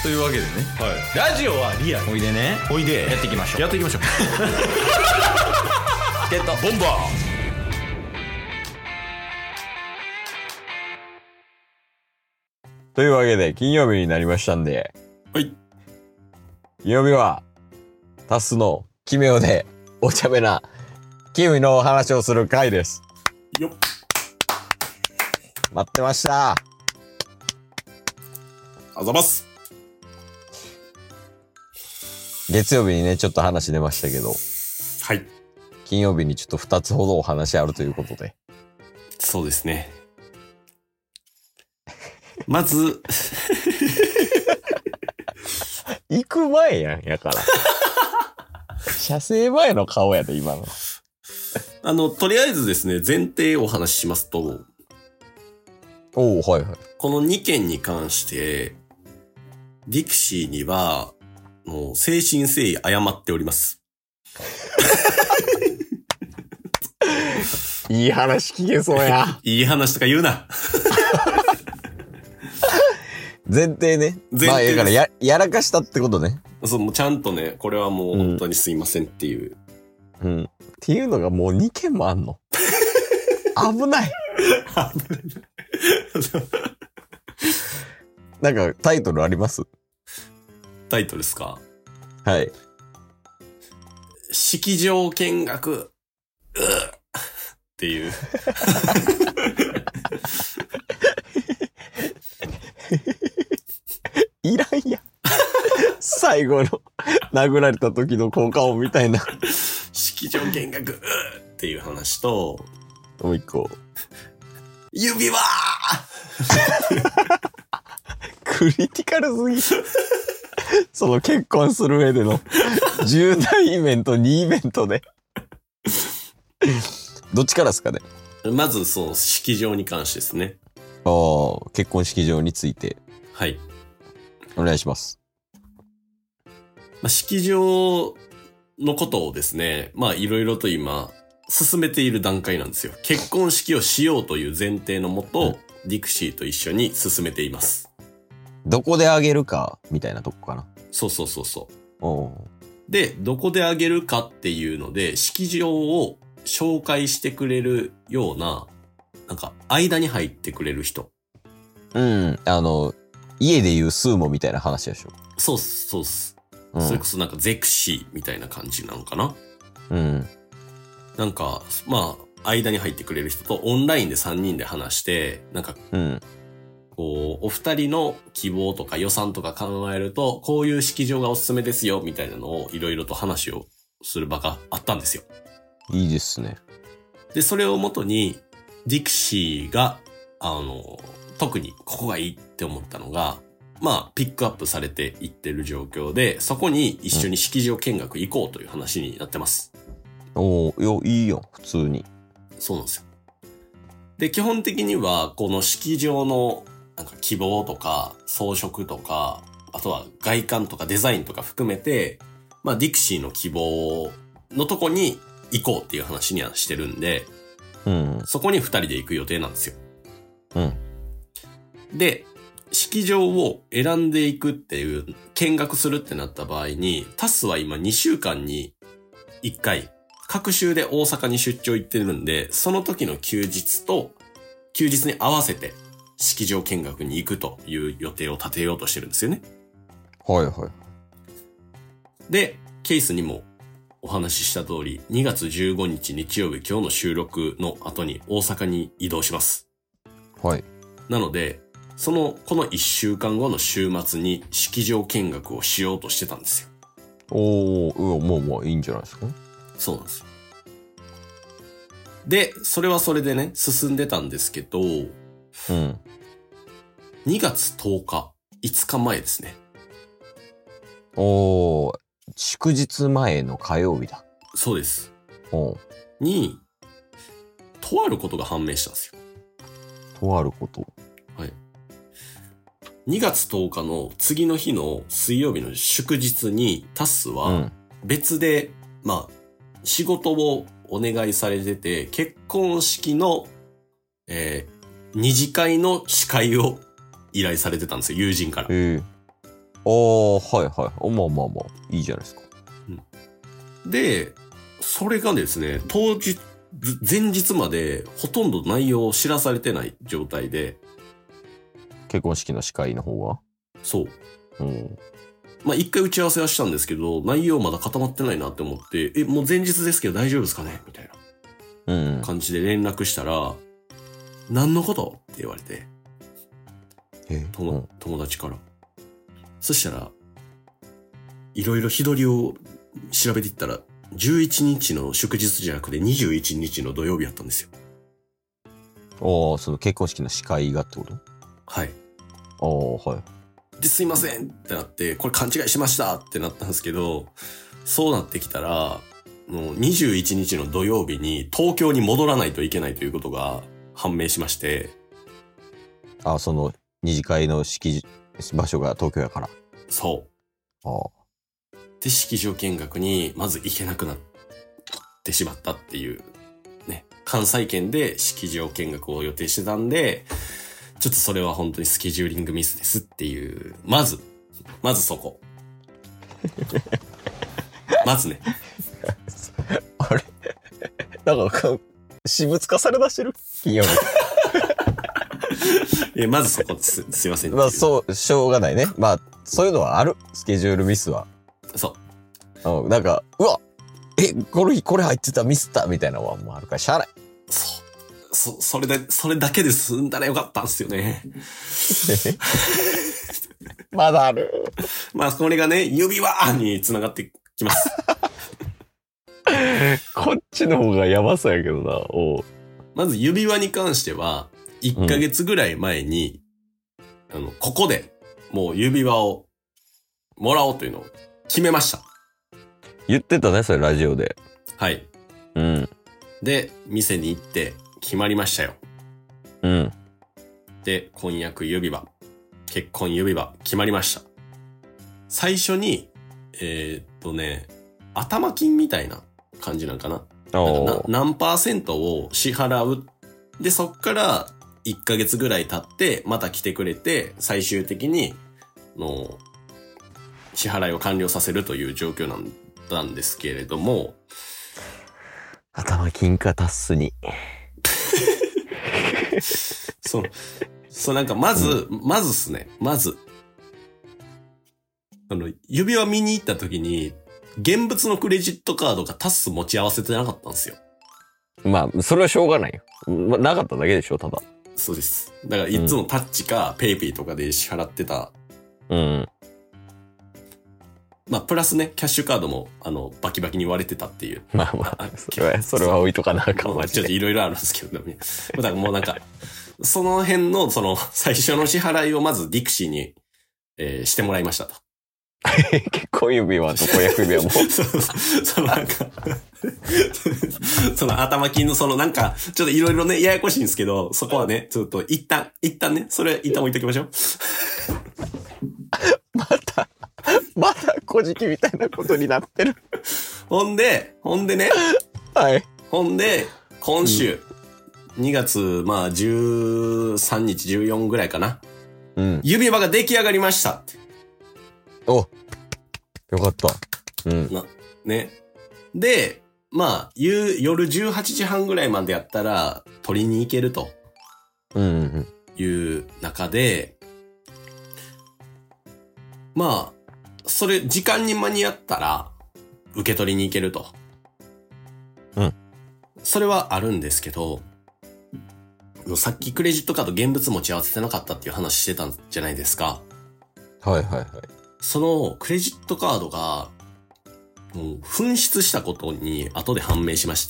というわけでね、 はい、ラジオはリアル。 おいでね、 おいでやっていきましょう。 やっていきましょう。 ゲットボンバというわけで、金曜日になりましたんで。 はい。 金曜日は、タスの奇妙でお茶目な、キウイの話をする回です。 よっ。 待ってました。 あざます。 月曜日にね、ちょっと話出ましたけど、 はい。 金曜日にちょっと2つほどお話あるということで。 そうですね。まず、 行く前やん、やから。射精前の顔やで、今の。 とりあえずですね、前提をお話ししますと、 おー、はいはい。 この2件に関して、ディクシーには、もう、誠心誠意謝っております。 いい話聞けそうや。 いい話とか言うな。 前提ね。 前提です。 まあ、だからやらかしたってことね。 そう、もうちゃんとね、これはもう本当にすいませんっていう。 うん。っていうのがもう2件もあんの。危ない。なんかタイトルあります？ タイトルですか？ はい。 式場見学、っていう。 いらんやん。最後の殴られた時の効果音みたいな。 式場見学、っていう話と、 もう一個。 指輪クリティカルすぎ。その結婚する上での重大イベント2イベントで。どっちからですかね？ まずその式場に関してですね。 ああ、結婚式場について。 はい。 お願いします。 式場のことをですね、まあいろいろと今、進めている段階なんですよ。結婚式をしようという前提のもと、ディクシーと一緒に進めています。 どこであげるか、みたいなとこかな。 そうそうそうそう。 おう。 で、どこであげるかっていうので、式場を紹介してくれるような、なんか、間に入ってくれる人。 うん、家でいうスーモみたいな話でしょ。 そうっす、そうっす。 うん、 それこそなんかゼクシーみたいな感じなのかな。 うん。 なんか、まあ、間に入ってくれる人とオンラインで3人で話して、なんか、 うん。 こう、お二人の希望とか予算とか考えると、こういう式場がおすすめですよ、みたいなのをいろいろと話をする場があったんですよ。 いいですね。 で、それをもとに、ディクシーが、特にここがいいって思ったのが、まあ、ピックアップされていってる状況で、そこに一緒に式場見学行こうという話になってます。 おー、いいよ、普通に。 そうなんですよ。で、基本的には、この式場の、なんか希望とか、装飾とか、あとは外観とかデザインとか含めて、まあ、ディクシーの希望のとこに行こうっていう話にはしてるんで、 うん。 そこに二人で行く予定なんですよ。 うん。 で、式場を選んでいくっていう、見学するってなった場合に、タスは今2週間に1回、各週で大阪に出張行ってるんで、その時の休日に合わせて、式場見学に行くという予定を立てようとしてるんですよね。 はいはい。 で、ケースにもお話しした通り、2月15日日曜日今日の収録の後に大阪に移動します。 はい。 なので、この1週間後の週末に式場見学をしようとしてたんですよ。 おー、もういいんじゃないですか。 そうなんですよ。で、それはそれでね、進んでたんですけど、 うん。 2月10日、5日前ですね。 おー、祝日前の火曜日だ。 そうです。 おう。 に、とあることが判明したんですよ。 とあること。 はい。2月10日の次の日の水曜日の祝日にタスは別で、まあ、仕事をお願いされてて、結婚式の、二次会の司会を依頼されてたんですよ、友人から。 はいはい。まあまあまあ、いいじゃないですか。 で、それがですね、前日までほとんど内容を知らされてない状態で。 結婚式の司会の方がそう。 うん。 まあ、一回打ち合わせはしたんですけど、内容まだ固まってないなって思って、もう前日ですけど大丈夫ですかねみたいな感じで連絡したら、何のことって言われて。友達から。そしたら、いろいろ日取りを調べていったら、11日の祝日じゃなくて21日の土曜日やったんですよ。 その結婚式の司会がってこと？ はい。 はい。 で、すいませんってなって、これ勘違いしましたってなったんですけど、そうなってきたら、もう21日の土曜日に東京に戻らないといけないということが判明しまして。 その二次会の式場所が東京やから。 そう。で、式場見学にまず行けなくなってしまったっていう、ね。関西圏で式場見学を予定してたんで、ちょっとそれは本当にスケジューリングミスですっていう、まずそこ。まずね。 あれなんか、私物化されだしてる金曜日。まずそこすいません。 まあそう、しょうがないね。まあ、そういうのはある。スケジュールミスは。 そう。 なんか、うわこの日これ入ってたミスったみたいなのはもうあるからしゃあない。 それだけで済んだらよかったんすよね。 まだある。 まあ、これがね、指輪に繋がってきます。 こっちの方がやばそうやけどな。 まず指輪に関しては、1ヶ月ぐらい前に、ここでもう指輪をもらおうというのを決めました。 言ってたね、それラジオで。 はい。 うん。 で、店に行って決まりましたよ。 うん。 で、婚約指輪、結婚指輪決まりました。最初に、頭金みたいな感じなんかな。何%を支払う。で、そっから1ヶ月ぐらい経って、また来てくれて、最終的に、支払いを完了させるという状況なんですけれども。 頭金かタッスに。 なんかまずっすね。まず。指輪見に行った時に、現物のクレジットカードがタス持ち合わせてなかったんですよ。 まあ、それはしょうがないよ。なかっただけでしょ、ただ。 そうです。だからいつもタッチかペイペイとかで支払ってた。 うん。 まあ、プラスね、キャッシュカードも、バキバキに割れてたっていう。 まあまあ、それは置いとかなあかんわ。 ちょっといろいろあるんですけどね。だからもうなんか、その辺の、最初の支払いをまずディクシーに、してもらいましたと。 結婚指輪と婚約指輪も。 なんか頭金のなんか、ちょっといろいろね、ややこしいんですけど、そこはね、ちょっと一旦ね、それ一旦置いときましょう。 まだ小じきみたいなことになってる。 ほんでね。 はい。 ほんで、今週、2月、まあ、13日、14ぐらいかな。 うん。 指輪が出来上がりましたって。 よかった。うん。 ね。で、まあ、夜18時半ぐらいまでやったら、取りに行けると。いう中で、まあ、時間に間に合ったら、受け取りに行けると。 うん。 それはあるんですけど、さっきクレジットカード現物持ち合わせてなかったっていう話してたんじゃないですか。 はいはいはい。そのクレジットカードが、もう紛失したことに後で判明しまして。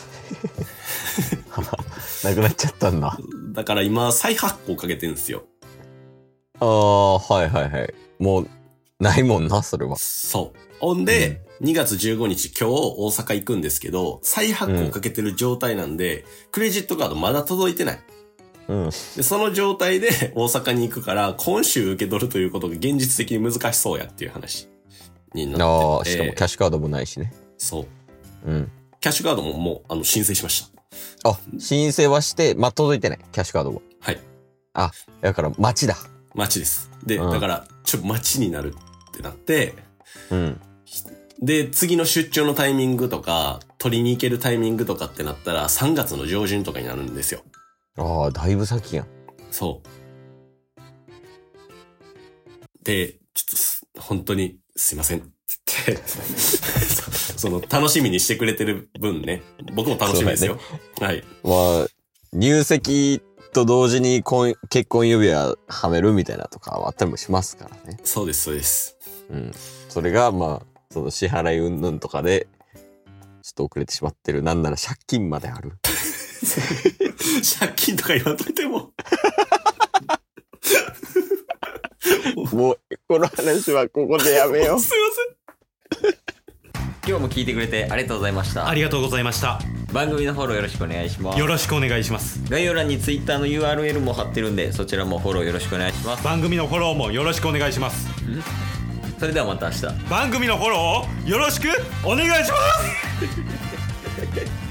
なくなっちゃったんだ。 だから今再発行かけてるんですよ。 はいはいはい。もう、ないもんな、それは。 そう。ほんで、2月15日今日大阪行くんですけど、再発行かけてる状態なんで、クレジットカードまだ届いてない。で、その状態で大阪に行くから、今週受け取るということが現実的に難しそうやっていう話になってて。 しかもキャッシュカードもないしね。 そう。キャッシュカードももう、申請しました。 申請はして、届いてない。キャッシュカードは。 はい。 だから待ちだ。 待ちです。で、だから、 待ちになるってなって、 うん。 で、次の出張のタイミングとか、取りに行けるタイミングとかってなったら、3月の上旬とかになるんですよ。 ああ、だいぶ先やん。 そう。で、ちょっと、本当にすいません。ってその、楽しみにしてくれてる分ね、僕も楽しみですよ。ね、はい。 まあ、入籍と同時に結婚指輪はめるみたいなとかはあったりもしますからね。 そうです、そうです。 うん。それが、まあ、その支払い云々とかで、ちょっと遅れてしまってる。なんなら借金まである。 借金とか言わんといても。 もう、この話はここでやめよう。 すいません。 今日も聞いてくれてありがとうございました。 ありがとうございました。 番組のフォローよろしくお願いします。 よろしくお願いします。 概要欄に Twitter の URL も貼ってるんで、そちらもフォローよろしくお願いします。 番組のフォローもよろしくお願いします。 それではまた明日。 番組のフォローをよろしくお願いします